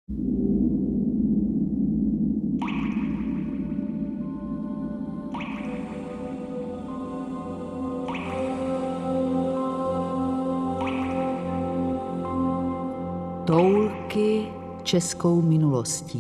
Toulky českou minulostí.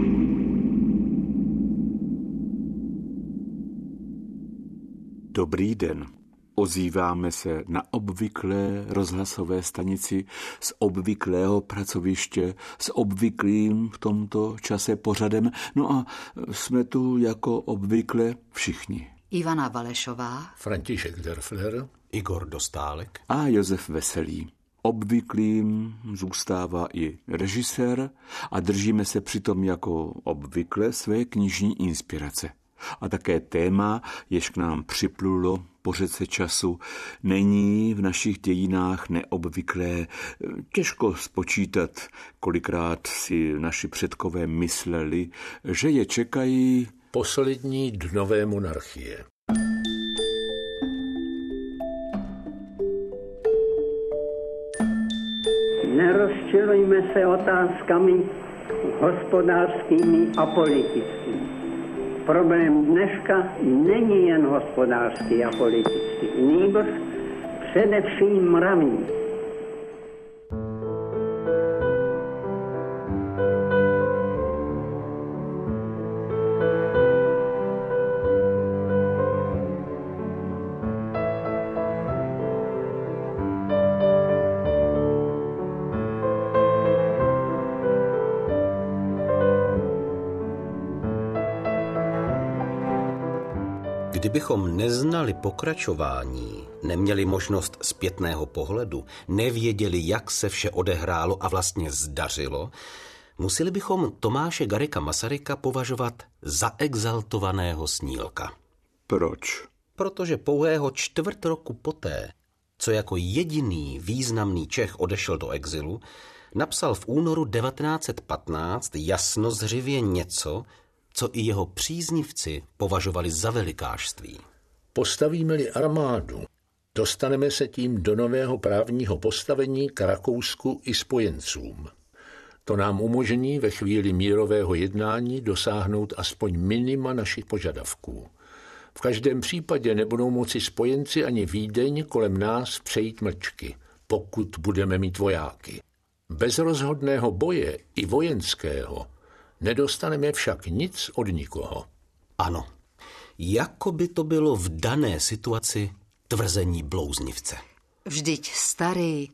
Dobrý den. Ozýváme se na obvyklé rozhlasové stanici z obvyklého pracoviště s obvyklým v tomto čase pořadem. No a jsme tu jako obvykle všichni. Ivana Valešová, František Derfler, Igor Dostálek A Josef Veselý. Obvyklým zůstává i režisér a držíme se přitom jako obvykle své knižní inspirace. A také téma, jež k nám připlulo po řece času, není v našich dějinách neobvyklé. Těžko spočítat, kolikrát si naši předkové mysleli, že je čekají poslední dnové monarchie. Nerozčilujme se otázkami hospodářskými a politickými. Problém dneška není jen hospodářský a politický, nýbrž především mravní. Kdybychom neznali pokračování, neměli možnost zpětného pohledu, nevěděli, jak se vše odehrálo a vlastně zdařilo, museli bychom Tomáše Garrigua Masaryka považovat za exaltovaného snílka. Proč? Protože pouhého čtvrt roku poté, co jako jediný významný Čech odešel do exilu, napsal v únoru 1915 jasnozřivě něco, co i jeho příznivci považovali za velikášství. Postavíme-li armádu, dostaneme se tím do nového právního postavení k Rakousku i spojencům. To nám umožní ve chvíli mírového jednání dosáhnout aspoň minima našich požadavků. V každém případě nebudou moci spojenci ani Vídeň kolem nás přejít mlčky, pokud budeme mít vojáky. Bez rozhodného boje i vojenského nedostaneme však nic od nikoho. Ano, jako by to bylo v dané situaci tvrzení blouznivce. vždyť starý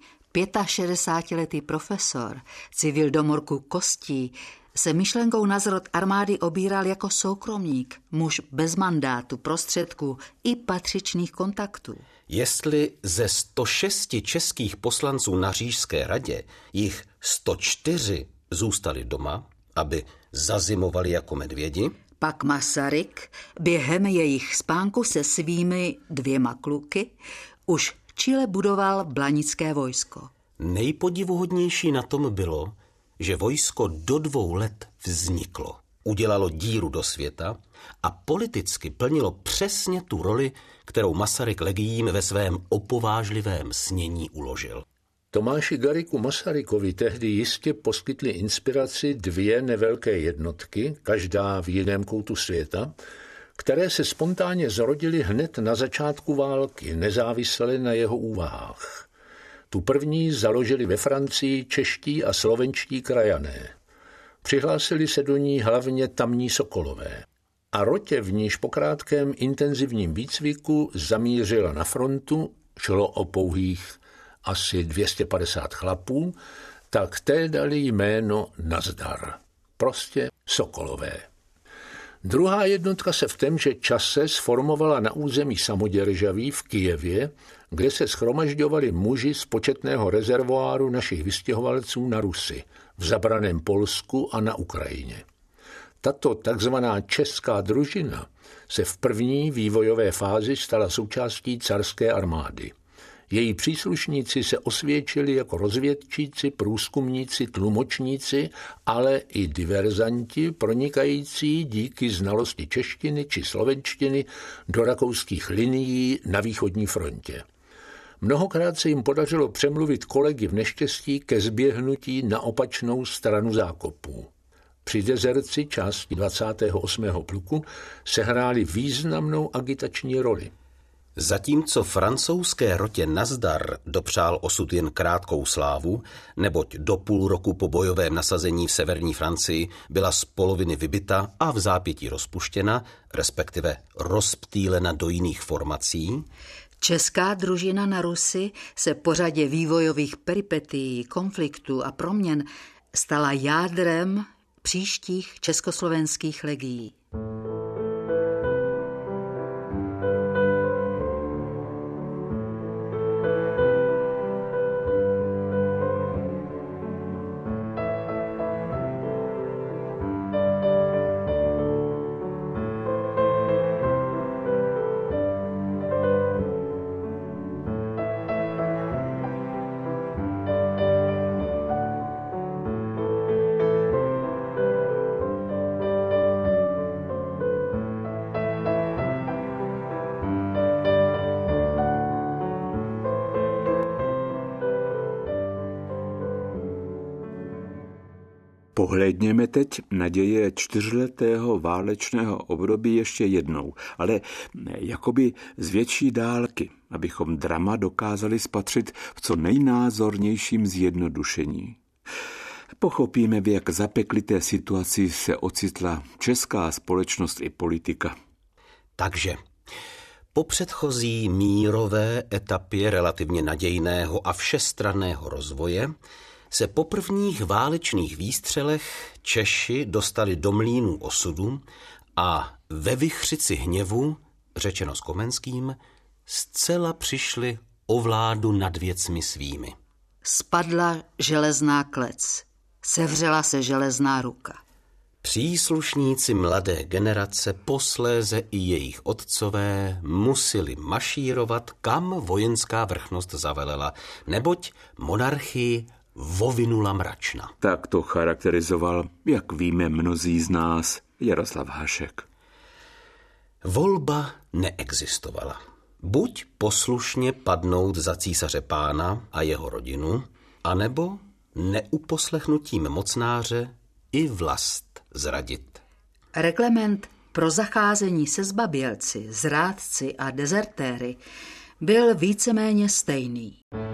65letý profesor, civil do morku kostí, se myšlenkou na zrod armády obíral jako soukromník, muž bez mandátu, prostředků i patřičných kontaktů. Jestli ze 106 českých poslanců na Říšské radě jich 104 zůstali doma, aby zazimovali jako medvědi, pak Masaryk během jejich spánku se svými 2 kluky už v Chile budoval blanické vojsko. Nejpodivuhodnější na tom bylo, že vojsko do 2 let vzniklo, udělalo díru do světa a politicky plnilo přesně tu roli, kterou Masaryk legiím ve svém opovážlivém snění uložil. Tomáši Garrigu Masarykovi tehdy jistě poskytly inspiraci 2 nevelké jednotky, každá v jiném koutu světa, které se spontánně zrodily hned na začátku války, nezávisle na jeho úvahách. Tu první založili ve Francii čeští a slovenští krajané. Přihlásili se do ní hlavně tamní sokolové. A rotě, v níž po krátkém intenzivním výcviku zamířila na frontu, šlo o pouhých asi 250 chlapů, tak té dali jméno Nazdar. Prostě sokolové. Druhá jednotka se v témže čase sformovala na území samoděržaví v Kyjevě, kde se shromažďovali muži z početného rezervoáru našich vystěhovalců na Rusy, v zabraném Polsku a na Ukrajině. Tato takzvaná česká družina se v první vývojové fázi stala součástí carské armády. Její příslušníci se osvědčili jako rozvědčíci, průzkumníci, tlumočníci, ale i diverzanti pronikající díky znalosti češtiny či slovenštiny do rakouských linií na východní frontě. Mnohokrát se jim podařilo přemluvit kolegy v neštěstí ke zběhnutí na opačnou stranu zákopů. Při dezerci části 28. pluku sehráli významnou agitační roli. Zatímco francouzské rotě Nazdar dopřál osud jen krátkou slávu, neboť do půl roku po bojovém nasazení v severní Francii byla z poloviny vybita a v zápětí rozpuštěna, respektive rozptýlena do jiných formací, česká družina na Rusi se po řadě vývojových peripetií, konfliktů a proměn stala jádrem příštích československých legií. Pohlédněme teď na děje 4letého válečného období ještě jednou, ale jakoby z větší dálky, abychom drama dokázali spatřit v co nejnázornějším zjednodušení. Pochopíme, v jak zapeklité situaci se ocitla česká společnost i politika. Takže po předchozí mírové etapě relativně nadějného a všestranného rozvoje se po prvních válečných výstřelech Češi dostali do mlýnů osudu a ve vichřici hněvu, řečeno s Komenským, zcela přišli o vládu nad věcmi svými. Spadla železná klec, sevřela se železná ruka. Příslušníci mladé generace, posléze i jejich otcové, museli mašírovat, kam vojenská vrchnost zavelela, neboť monarchii vovinula mračna. Tak to charakterizoval, jak víme mnozí z nás, Jaroslav Hašek. Volba neexistovala. Buď poslušně padnout za císaře pána a jeho rodinu, anebo neuposlechnutím mocnáře i vlast zradit. Reglement pro zacházení se zbabělci, zrádci a dezertéry byl víceméně stejný.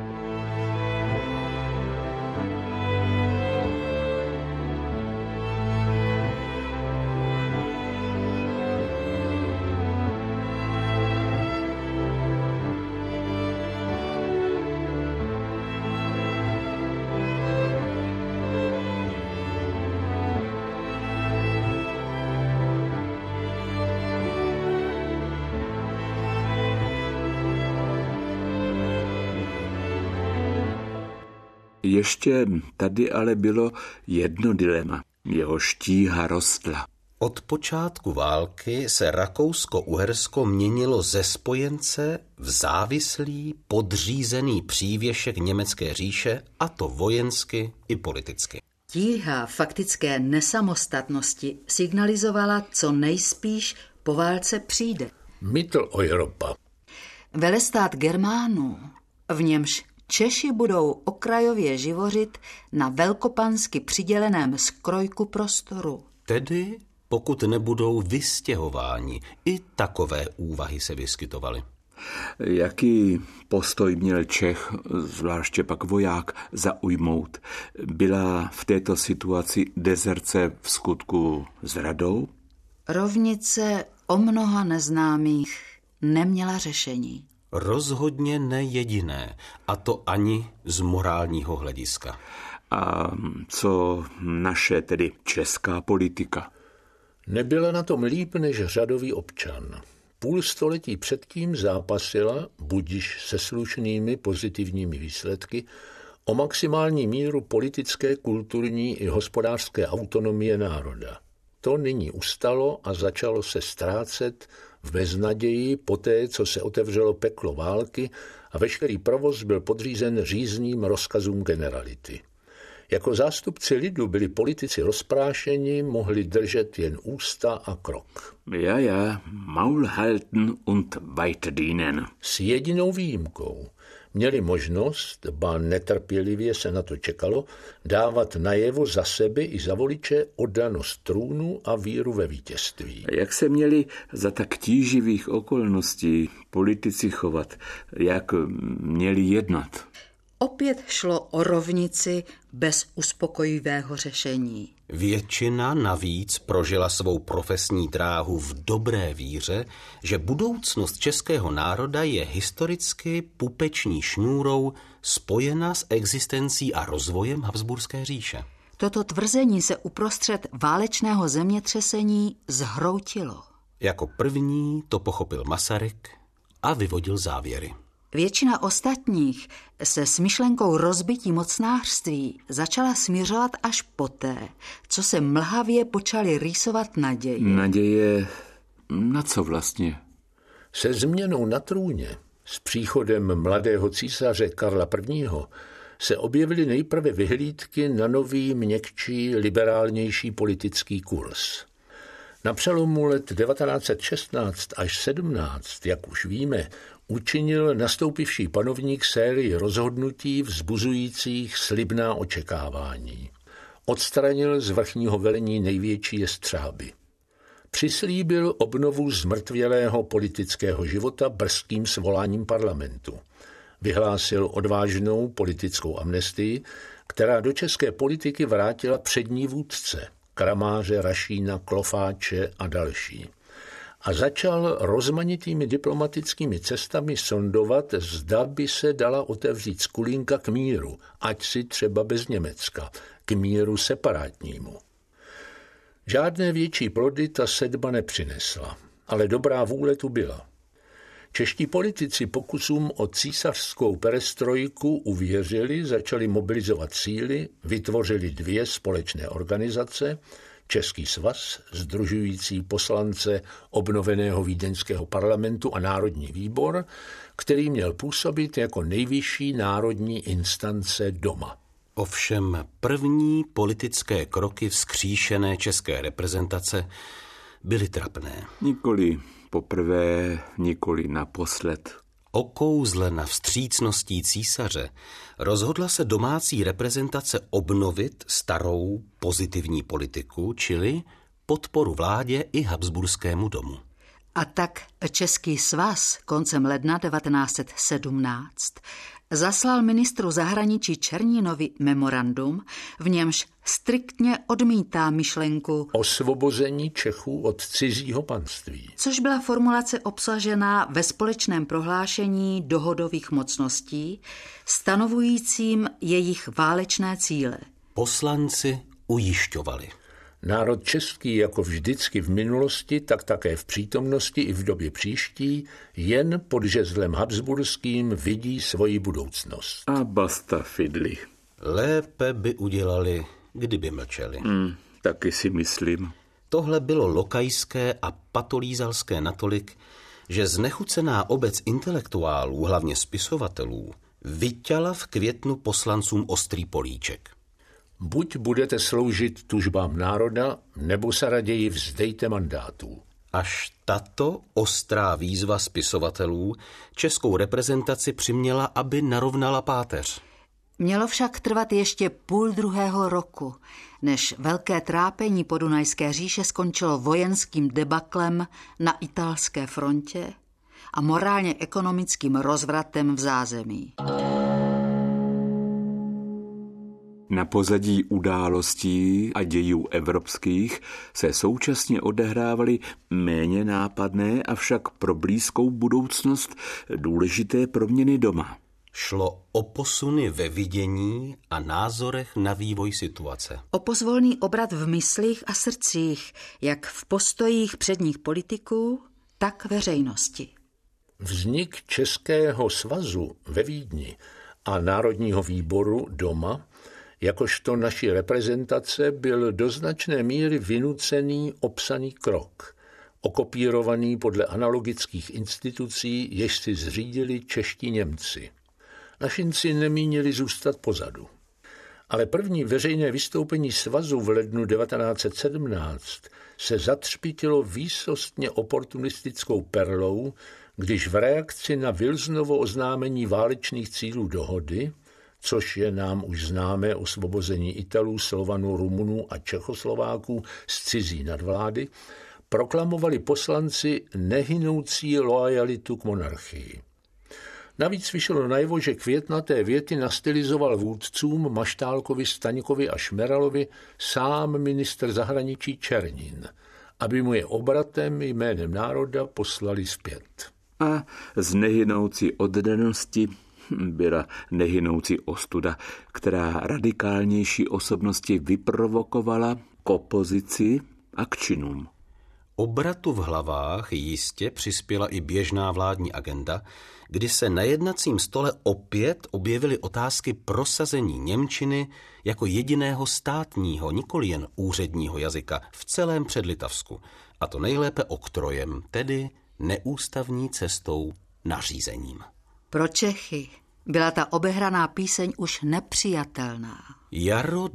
Ještě tady ale bylo jedno dilema. Jeho štíha rostla. Od počátku války se Rakousko-Uhersko měnilo ze spojence v závislý, podřízený přívěšek německé říše, a to vojensky i politicky. Tíha faktické nesamostatnosti signalizovala, co nejspíš po válce přijde. Mitteleuropa. Velestát Germánů, v němž Češi budou okrajově živořit na velkopansky přiděleném skrojku prostoru. Tedy pokud nebudou vystěhováni, i takové úvahy se vyskytovaly. Jaký postoj měl Čech, zvláště pak voják, zaujmout? Byla v této situaci dezerce v skutku zradou? Rovnice o mnoha neznámých neměla řešení. Rozhodně ne jediné, a to ani z morálního hlediska. A co naše, tedy česká politika? Nebyla na tom líp než řadový občan. Půl století předtím zápasila, budiž se slušnými pozitivními výsledky, o maximální míru politické, kulturní i hospodářské autonomie národa. To nyní ustalo a začalo se ztrácet v beznaději poté, co se otevřelo peklo války a veškerý provoz byl podřízen řízným rozkazům generality. Jako zástupci lidu byli politici rozprášeni, mohli držet jen ústa a krok. Ja, Maul halten und weiter dienen. S jedinou výjimkou. měli možnost, ba netrpělivě se na to čekalo, dávat najevo za sebe i za voliče oddanost trůnu a víru ve vítězství. Jak se měli za tak tíživých okolností politici chovat, jak měli jednat? Opět šlo o rovnici bez uspokojivého řešení. Většina navíc prožila svou profesní dráhu v dobré víře, že budoucnost českého národa je historicky pupeční šňůrou spojena s existencí a rozvojem Habsburské říše. Toto tvrzení se uprostřed válečného zemětřesení zhroutilo. Jako první to pochopil Masaryk a vyvodil závěry. Většina ostatních se s myšlenkou rozbití mocnářství začala směřovat až poté, co se mlhavě počaly rýsovat naděje. Naděje na co vlastně? Se změnou na trůně, s příchodem mladého císaře Karla I. se objevily nejprve vyhlídky na nový, měkčí, liberálnější politický kurz. Na přelomu let 1916 až 17, jak už víme, učinil nastoupivší panovník sérii rozhodnutí vzbuzujících slibná očekávání. Odstranil z vrchního velení největší jestřáby. Přislíbil obnovu zmrtvělého politického života brzkým svoláním parlamentu. Vyhlásil odvážnou politickou amnestii, která do české politiky vrátila přední vůdce, Kramáře, Rašína, Klofáče a další. A začal rozmanitými diplomatickými cestami sondovat, zda by se dala otevřít skulínka k míru, ať si třeba bez Německa, k míru separátnímu. Žádné větší plody ta sedba nepřinesla, ale dobrá vůle tu byla. Čeští politici pokusům o císařskou perestrojku uvěřili, začali mobilizovat síly, vytvořili 2 společné organizace, Český svaz, sdružující poslance obnoveného vídeňského parlamentu a Národní výbor, který měl působit jako nejvyšší národní instance doma. Ovšem první politické kroky vzkříšené české reprezentace byly trapné. Nikoli poprvé, nikoli naposled. Okouzlena vstřícností císaře rozhodla se domácí reprezentace obnovit starou pozitivní politiku, čili podporu vládě i Habsburskému domu. A tak Český svaz koncem ledna 1917 zaslal ministru zahraničí Černínovi memorandum, v němž striktně odmítá myšlenku osvobození Čechů od cizího panství, což byla formulace obsažená ve společném prohlášení dohodových mocností, stanovujícím jejich válečné cíle. Poslanci ujišťovali. Národ český jako vždycky v minulosti, tak také v přítomnosti i v době příští, jen pod žezlem habsburským vidí svoji budoucnost. A basta fidli. Lépe by udělali, kdyby mlčeli. Taky si myslím. Tohle bylo lokajské a patolízalské natolik, že znechucená obec intelektuálů, hlavně spisovatelů, vyťala v květnu poslancům ostrý políček. Buď budete sloužit tužbám národa, nebo se raději vzdejte mandátů. Až tato ostrá výzva spisovatelů českou reprezentaci přiměla, aby narovnala páteř. Mělo však trvat ještě 1,5 roku, než velké trápení Podunajské říše skončilo vojenským debaklem na italské frontě a morálně-ekonomickým rozvratem v zázemí. Na pozadí událostí a dějů evropských se současně odehrávaly méně nápadné, avšak pro blízkou budoucnost důležité proměny doma. Šlo o posuny ve vidění a názorech na vývoj situace. O pozvolný obrat v myslích a srdcích, jak v postojích předních politiků, tak veřejnosti. Vznik Českého svazu ve Vídni a Národního výboru doma jakožto naší reprezentace byl do značné míry vynucený opsaný krok, okopírovaný podle analogických institucí, jež si zřídili čeští Němci. Našinci nemínili zůstat pozadu. Ale první veřejné vystoupení svazu v lednu 1917 se zatřpítilo výsostně oportunistickou perlou, když v reakci na Wilsonovo oznámení válečných cílů dohody, což je nám už známé osvobození Italů, Slovanů, Rumunů a Čechoslováků z cizí nadvlády, proklamovali poslanci nehynoucí loajalitu k monarchii. Navíc vyšlo najevo, že květnaté věty nastylizoval vůdcům Maštálkovi, Staňkovi a Šmeralovi sám ministr zahraničí Černin, aby mu je obratem jménem národa poslali zpět. A z nehynoucí oddanosti byla nehynoucí ostuda, která radikálnější osobnosti vyprovokovala k opozici a k činům. Obratu v hlavách jistě přispěla i běžná vládní agenda, kdy se na jednacím stole opět objevily otázky prosazení němčiny jako jediného státního, nikoli jen úředního jazyka v celém Předlitavsku, a to nejlépe oktrojem, tedy neústavní cestou nařízením. Pro Čechy byla ta obehraná píseň už nepřijatelná. Jaro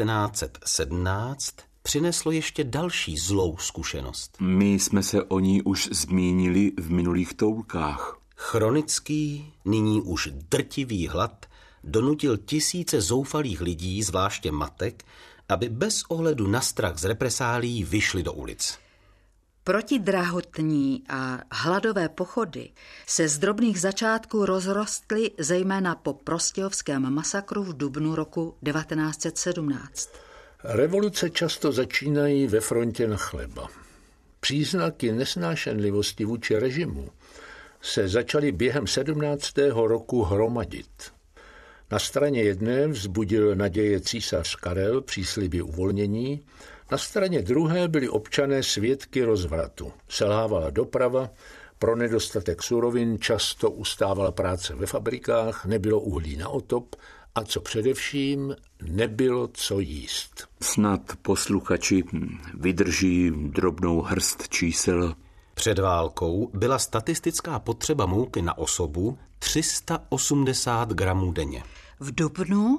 1917 přineslo ještě další zlou zkušenost. My jsme se o ní už zmínili v minulých toulkách. Chronický, nyní už drtivý hlad donutil tisíce zoufalých lidí, zvláště matek, aby bez ohledu na strach z represálií vyšli do ulic. Protidrahotní a hladové pochody se z drobných začátků rozrostly zejména po prostějovském masakru v dubnu roku 1917. Revoluce často začínají ve frontě na chleba. Příznaky nesnášenlivosti vůči režimu se začaly během 17. roku hromadit. Na straně jedné vzbudil naděje císař Karel přísliby uvolnění, na straně druhé byli občané svědky rozvratu. Selhávala doprava, pro nedostatek surovin často ustávala práce ve fabrikách, nebylo uhlí na otop a co především nebylo co jíst. Snad posluchači vydrží drobnou hrst čísel. Před válkou byla statistická potřeba mouky na osobu 380 gramů denně. V dubnu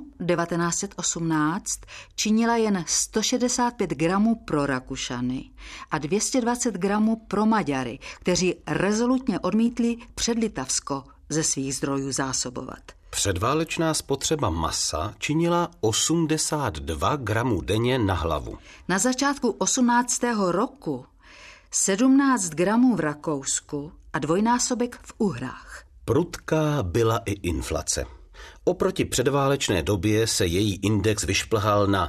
1918 činila jen 165 gramů pro Rakušany a 220 gramů pro Maďary, kteří rezolutně odmítli Předlitavsko ze svých zdrojů zásobovat. Předválečná spotřeba masa činila 82 gramů denně na hlavu. Na začátku 18. roku 17 gramů v Rakousku a dvojnásobek v Uhrách. Prudká byla i inflace. Oproti předválečné době se její index vyšplhal na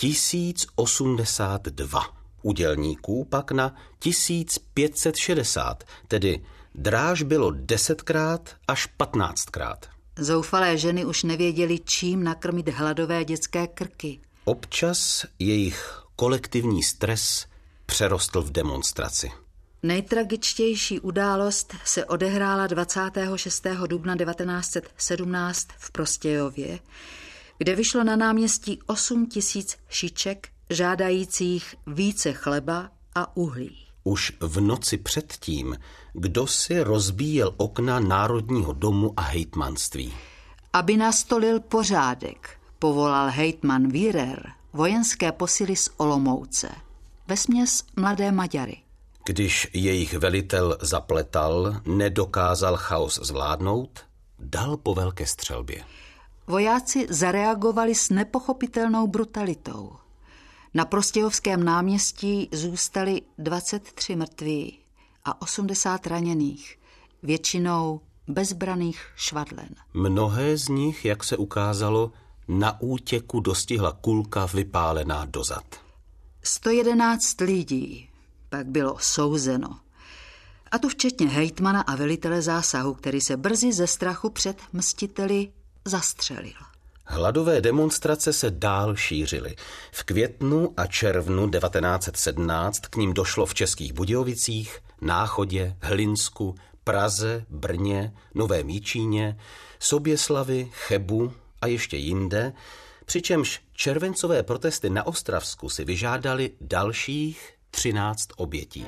1082. U dělníků pak na 1560, tedy dráž bylo 10krát až 15krát. Zoufalé ženy už nevěděly, čím nakrmit hladové dětské krky. Občas jejich kolektivní stres přerostl v demonstraci. Nejtragičtější událost se odehrála 26. dubna 1917 v Prostějově, kde vyšlo na náměstí 8 000 šiček žádajících více chleba a uhlí. Už v noci předtím, kdo si rozbíjel okna Národního domu a hejtmanství. Aby nastolil pořádek, povolal hejtman Wierer vojenské posily z Olomouce, vesměs mladé Maďary. Když jejich velitel zapletal, nedokázal chaos zvládnout, dal po velké střelbě. Vojáci zareagovali s nepochopitelnou brutalitou. Na Prostějovském náměstí zůstali 23 mrtví a 80 raněných, většinou bezbraných švadlen. Mnohé z nich, jak se ukázalo, na útěku dostihla kulka vypálená dozad. 111 lidí pak bylo souzeno. A to včetně hejtmana a velitele zásahu, který se brzy ze strachu před mstiteli zastřelil. Hladové demonstrace se dál šířily. V květnu a červnu 1917 k ním došlo v Českých Budějovicích, Náchodě, Hlinsku, Praze, Brně, Novém Jičíně, Soběslavi, Chebu a ještě jinde, přičemž červencové protesty na Ostravsku si vyžádali dalších 13 obětí.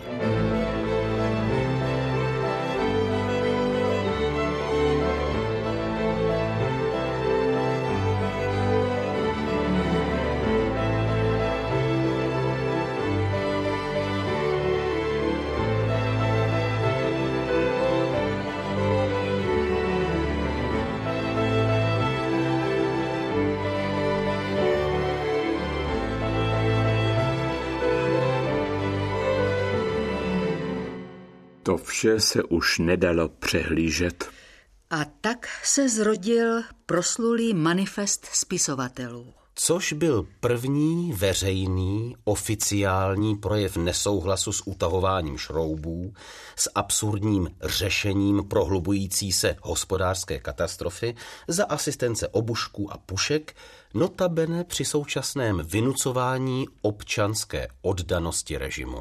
To vše se už nedalo přehlížet. A tak se zrodil proslulý manifest spisovatelů. Což byl první veřejný oficiální projev nesouhlasu s utahováním šroubů, s absurdním řešením prohlubující se hospodářské katastrofy za asistence obušků a pušek, notabene při současném vynucování občanské oddanosti režimu.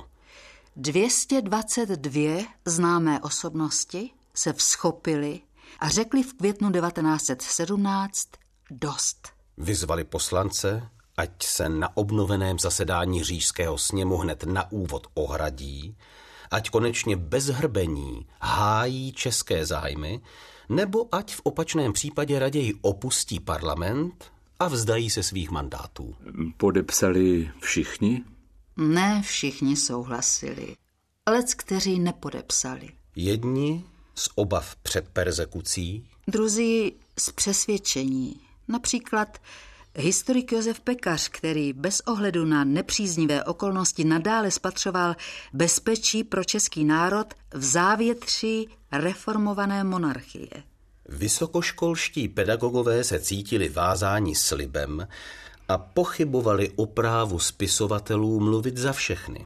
222 známé osobnosti se vzchopili a řekli v květnu 1917 dost. Vyzvali poslance, ať se na obnoveném zasedání Říšského sněmu hned na úvod ohradí, ať konečně bez hrbení hájí české zájmy, nebo ať v opačném případě raději opustí parlament a vzdají se svých mandátů. Podepsali všichni? Ne všichni souhlasili, lec kteří nepodepsali. Jedni z obav před perzekucí, druzí z přesvědčení. Například historik Josef Pekař, který bez ohledu na nepříznivé okolnosti nadále spatřoval bezpečí pro český národ v závětří reformované monarchie. Vysokoškolští pedagogové se cítili vázáni slibem a pochybovali o právu spisovatelů mluvit za všechny.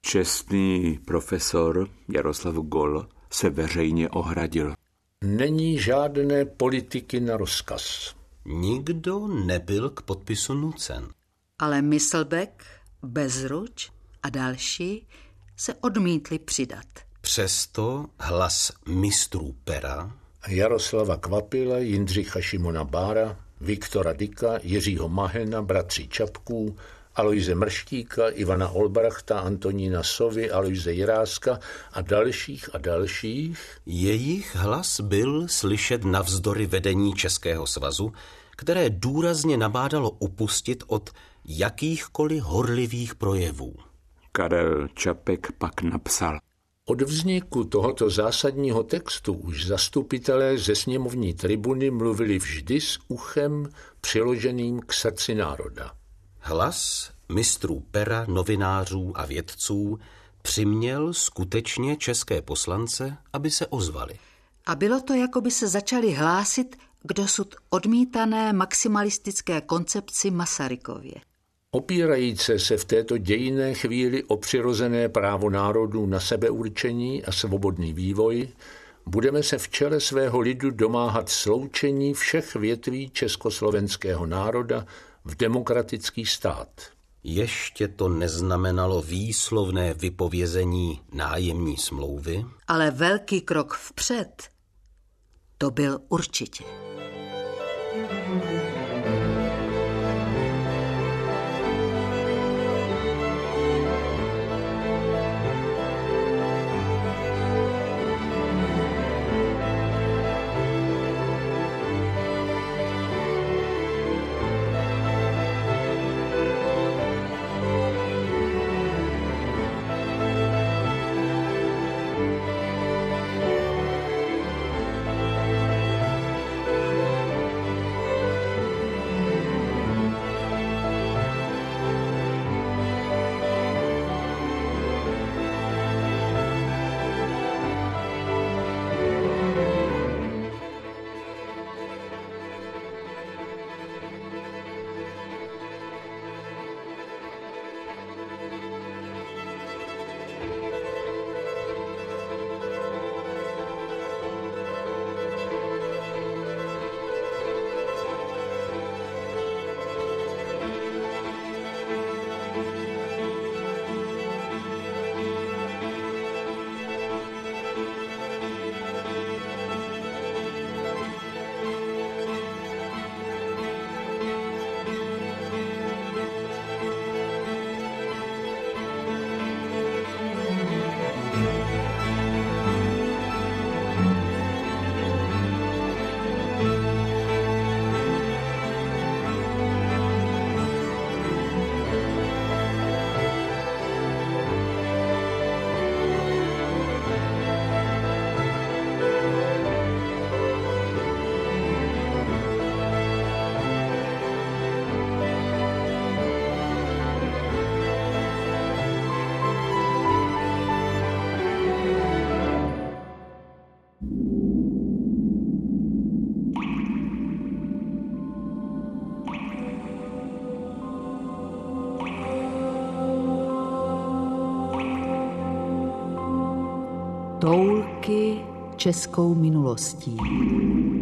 Čestný profesor Jaroslav Gol se veřejně ohradil. Není žádné politiky na rozkaz. Nikdo nebyl k podpisu nucen. Ale Myslbek, Bezruč a další se odmítli přidat. Přesto hlas mistrů pera, Jaroslava Kvapila, Jindřicha Šimona Bára, Viktora Dyka, Jiřího Mahena, bratří Čapků, Alojze Mrštíka, Ivana Olbrachta, Antonína Sovy, Alojze Jiráska a dalších. Jejich hlas byl slyšet navzdory vedení Českého svazu, které důrazně nabádalo upustit od jakýchkoliv horlivých projevů. Karel Čapek pak napsal: Od vzniku tohoto zásadního textu už zastupitelé ze sněmovní tribuny mluvili vždy s uchem přiloženým k srdci národa. Hlas mistrů pera, novinářů a vědců přiměl skutečně české poslance, aby se ozvali. A bylo to, jako by se začali hlásit k dosud odmítané maximalistické koncepci Masarykově. Opírajíce se v této dějinné chvíli o přirozené právo národů na sebeurčení a svobodný vývoj, budeme se v čele svého lidu domáhat sloučení všech větví československého národa v demokratický stát. Ještě to neznamenalo výslovné vypovězení nájemní smlouvy, ale velký krok vpřed to byl určitě. Toulky českou minulostí.